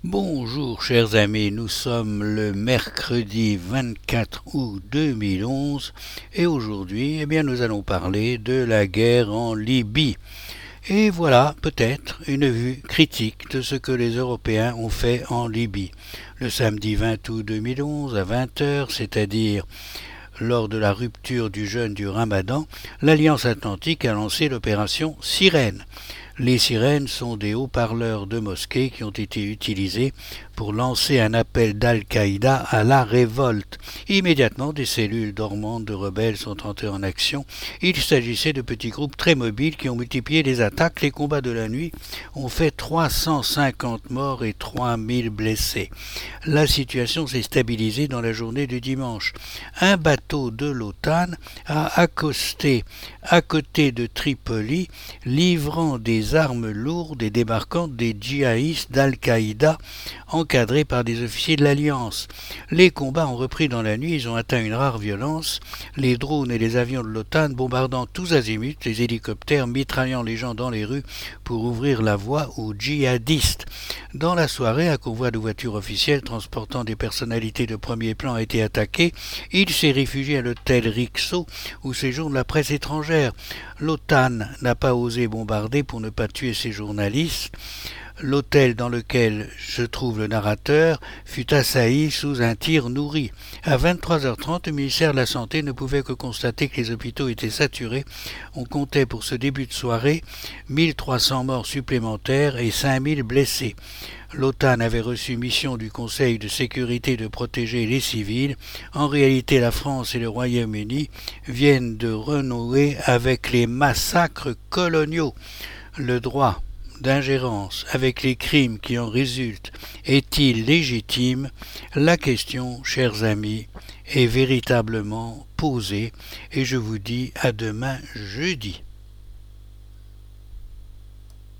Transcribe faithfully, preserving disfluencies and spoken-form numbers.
Bonjour chers amis, nous sommes le mercredi vingt-quatre août deux mille onze et aujourd'hui eh bien, nous allons parler de la guerre en Libye. Et voilà peut-être une vue critique de ce que les Européens ont fait en Libye. Le samedi vingt août deux mille onze à vingt heures, c'est-à-dire lors de la rupture du jeûne du Ramadan, l'Alliance Atlantique a lancé l'opération Sirène. Les sirènes sont des haut-parleurs de mosquées qui ont été utilisés pour lancer un appel d'Al-Qaïda à la révolte. Immédiatement, des cellules dormantes de rebelles sont entrées en action. Il s'agissait de petits groupes très mobiles qui ont multiplié les attaques. Les combats de la nuit ont fait trois cent cinquante morts et trois mille blessés. La situation s'est stabilisée dans la journée du dimanche. Un bateau de l'OTAN a accosté à côté de Tripoli, livrant des armes lourdes et débarquant des djihadistes d'Al-Qaïda encadrés par des officiers de l'Alliance. Les combats ont repris dans la nuit, ils ont atteint une rare violence, les drones et les avions de l'OTAN bombardant tous azimuts, les hélicoptères mitraillant les gens dans les rues pour ouvrir la voie aux djihadistes. Dans la soirée, un convoi de voitures officielles transportant des personnalités de premier plan a été attaqué. Il s'est réfugié à l'hôtel Rixo où séjourne la presse étrangère. L'OTAN n'a pas osé bombarder pour ne pas tuer ses journalistes. L'hôtel dans lequel se trouve le narrateur fut assailli sous un tir nourri. À vingt-trois heures trente, le ministère de la Santé ne pouvait que constater que les hôpitaux étaient saturés. On comptait pour ce début de soirée mille trois cents morts supplémentaires et cinq mille blessés. L'OTAN avait reçu mission du Conseil de sécurité de protéger les civils. En réalité, la France et le Royaume-Uni viennent de renouer avec les massacres coloniaux. Le droit d'ingérence avec les crimes qui en résultent est-il légitime? La question, chers amis, est véritablement posée et je vous dis à demain jeudi.